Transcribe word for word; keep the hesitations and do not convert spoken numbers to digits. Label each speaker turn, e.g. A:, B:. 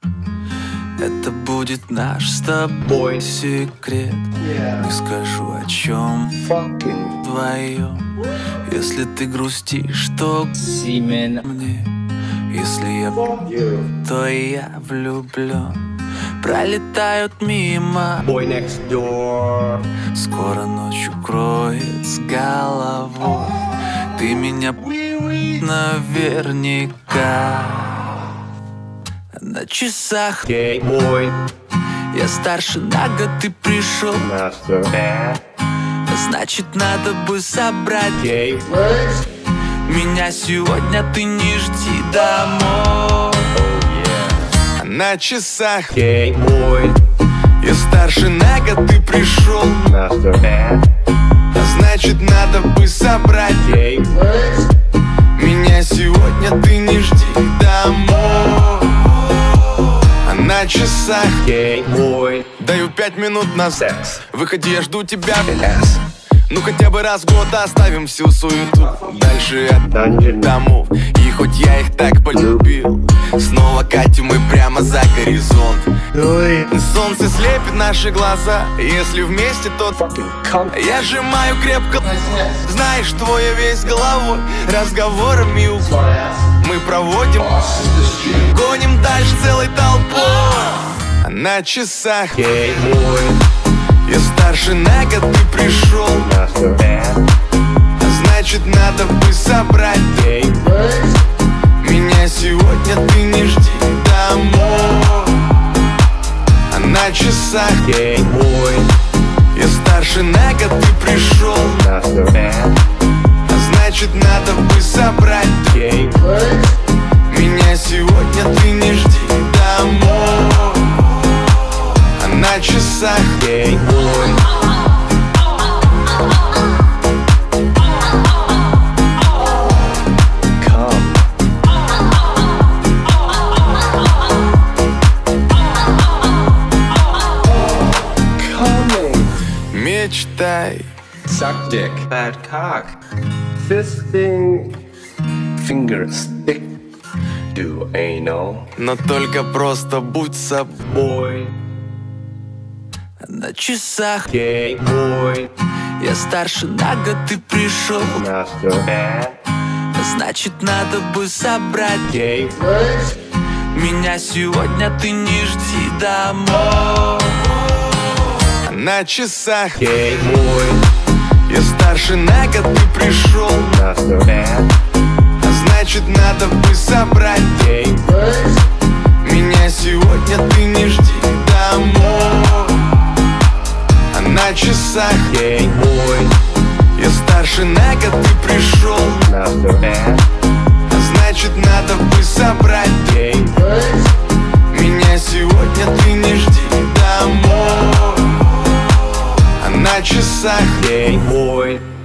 A: Это будет наш с тобой секрет. Не скажу о чем вдвоем. Если ты грустишь, то мне. Если я то я влюблен. Пролетают мимо.
B: Boy next door.
A: Скоро ночь укроет с головой. Ты меня наверняка. На часах
B: Gay boy.
A: я старше на год, ты пришел.
B: Master.
A: Значит, надо бы собрать
B: Gay.
A: меня сегодня, ты не жди домой. На часах
B: Gay boy.
A: я старше на год, ты пришел.
B: Master.
A: Значит, надо бы собрать
B: Gay.
A: меня сегодня, ты не жди домой. А на часах
B: Gay boy.
A: даю пять минут на
B: Секс.
A: Выходи, я жду тебя. Ну хотя бы раз в год оставим всю суету. Дальше от
B: Dungeon.
A: домов. И хоть я их так полюбил, снова катим мы прямо за горизонт. Солнце слепит наши глаза. Если вместе, то
B: Fucking cunt.
A: я сжимаю крепко. Знаешь, что я весь головой разговорами у- мы проводим. Гоним дальше целой толпой. А на часах
B: Gay boy.
A: я старше на год, ты пришел.
B: Master.
A: Значит, надо бы собрать
B: Gay.
A: меня сегодня, ты не жди домой. А на часах
B: Gay boy.
A: я старше на год, ты пришел.
B: Master.
A: Значит, надо бы собрать
B: Gay.
A: меня сегодня, ты не жди домой. А на часах
B: Gay boy. Come. Coming.
A: мечтай.
B: Suck dick. Bad cock. Fisting. Fingers stick to anal.
A: Но только просто будь собой.
B: Boy.
A: На часах
B: Gay boy.
A: я старше на год, ты пришел.
B: Master.
A: Значит, надо бы собрать
B: Gay.
A: меня сегодня, ты не жди домой. На часах
B: Gay boy.
A: я старше на год, ты пришел.
B: Master.
A: Значит, надо бы собрать
B: Gay.
A: меня сегодня, ты не жди домой. А на часах
B: Gay boy.
A: я старше на год, ты пришел.
B: Master.
A: Значит, надо бы собрать
B: Gay.
A: меня сегодня, ты не жди домой. А на часах
B: Gay boy.